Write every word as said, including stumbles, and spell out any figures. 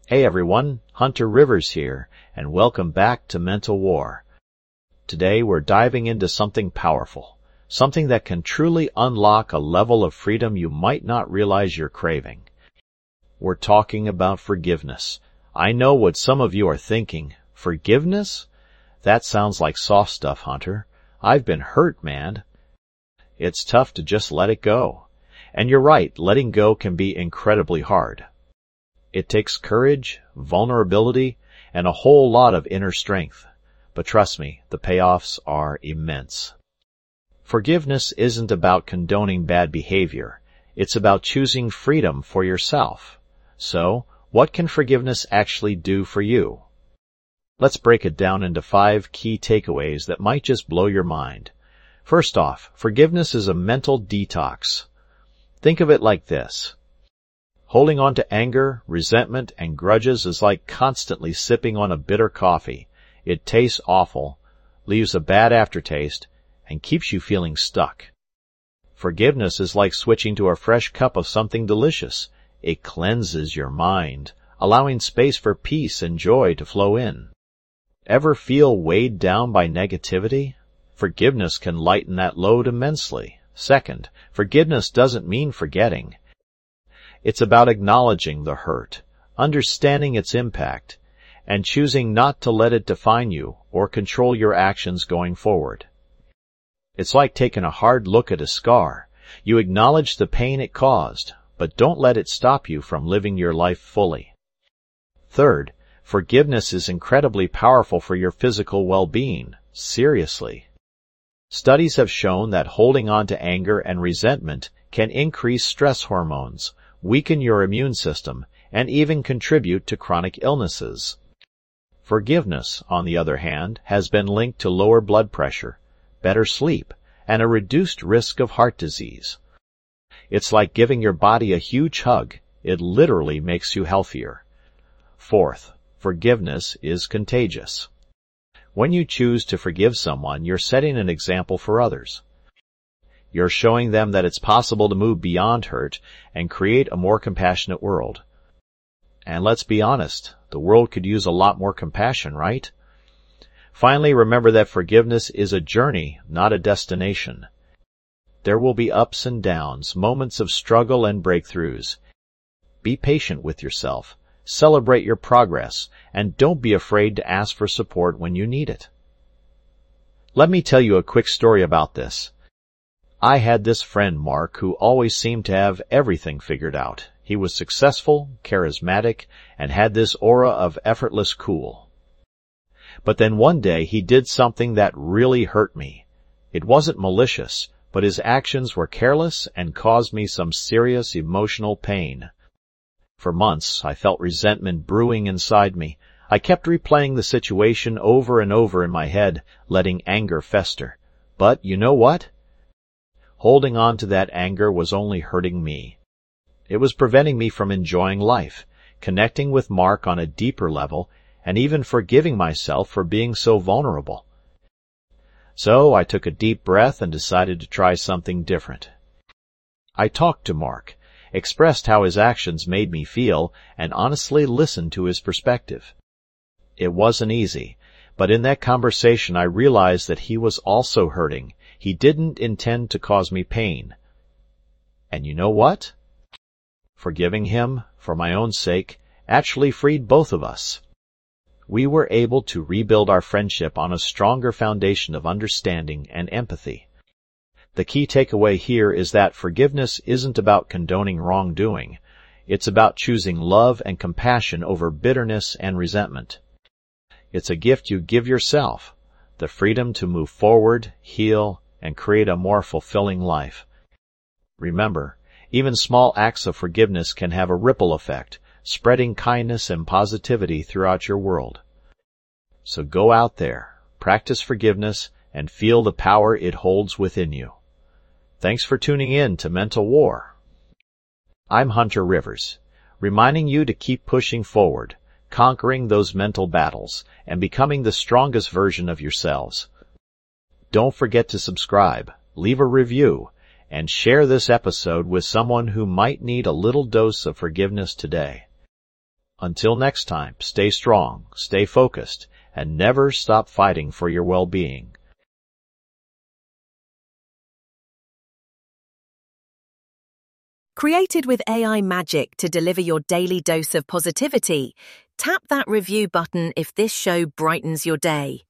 Hey everyone, Hunter Rivers here, and welcome back to Mental War. Today we're diving into something powerful, something that can truly unlock a level of freedom you might not realize you're craving. We're talking about forgiveness. I know what some of you are thinking. Forgiveness? That sounds like soft stuff, Hunter. I've been hurt, man. It's tough to just let it go. And you're right, letting go can be incredibly hard. It takes courage, vulnerability, and a whole lot of inner strength. But trust me, the payoffs are immense. Forgiveness isn't about condoning bad behavior. It's about choosing freedom for yourself. So, what can forgiveness actually do for you? Let's break it down into five key takeaways that might just blow your mind. First off, forgiveness is a mental detox. Think of it like this. Holding on to anger, resentment, and grudges is like constantly sipping on a bitter coffee. It tastes awful, leaves a bad aftertaste, and keeps you feeling stuck. Forgiveness is like switching to a fresh cup of something delicious. It cleanses your mind, allowing space for peace and joy to flow in. Ever feel weighed down by negativity? Forgiveness can lighten that load immensely. Second, forgiveness doesn't mean forgetting. It's about acknowledging the hurt, understanding its impact, and choosing not to let it define you or control your actions going forward. It's like taking a hard look at a scar. You acknowledge the pain it caused, but don't let it stop you from living your life fully. Third, forgiveness is incredibly powerful for your physical well-being. Seriously. Studies have shown that holding on to anger and resentment can increase stress hormones, weaken your immune system, and even contribute to chronic illnesses. Forgiveness, on the other hand, has been linked to lower blood pressure, better sleep, and a reduced risk of heart disease. It's like giving your body a huge hug. It literally makes you healthier. Fourth, forgiveness is contagious. When you choose to forgive someone, you're setting an example for others. You're showing them that it's possible to move beyond hurt and create a more compassionate world. And let's be honest, the world could use a lot more compassion, right? Finally, remember that forgiveness is a journey, not a destination. There will be ups and downs, moments of struggle and breakthroughs. Be patient with yourself, celebrate your progress, and don't be afraid to ask for support when you need it. Let me tell you a quick story about this. I had this friend, Mark, who always seemed to have everything figured out. He was successful, charismatic, and had this aura of effortless cool. But then one day he did something that really hurt me. It wasn't malicious, but his actions were careless and caused me some serious emotional pain. For months, I felt resentment brewing inside me. I kept replaying the situation over and over in my head, letting anger fester. But you know what? Holding on to that anger was only hurting me. It was preventing me from enjoying life, connecting with Mark on a deeper level, and even forgiving myself for being so vulnerable. So I took a deep breath and decided to try something different. I talked to Mark, expressed how his actions made me feel, and honestly listened to his perspective. It wasn't easy, but in that conversation I realized that he was also hurting. He didn't intend to cause me pain. And you know what? Forgiving him, for my own sake, actually freed both of us. We were able to rebuild our friendship on a stronger foundation of understanding and empathy. The key takeaway here is that forgiveness isn't about condoning wrongdoing. It's about choosing love and compassion over bitterness and resentment. It's a gift you give yourself, the freedom to move forward, heal, and create a more fulfilling life. Remember, even small acts of forgiveness can have a ripple effect, spreading kindness and positivity throughout your world. So go out there, practice forgiveness, and feel the power it holds within you. Thanks for tuning in to Mental War. I'm Hunter Rivers, reminding you to keep pushing forward, conquering those mental battles, and becoming the strongest version of yourselves. Don't forget to subscribe, leave a review, and share this episode with someone who might need a little dose of forgiveness today. Until next time, stay strong, stay focused, and never stop fighting for your well-being. Created with A I magic to deliver your daily dose of positivity, tap that review button if this show brightens your day.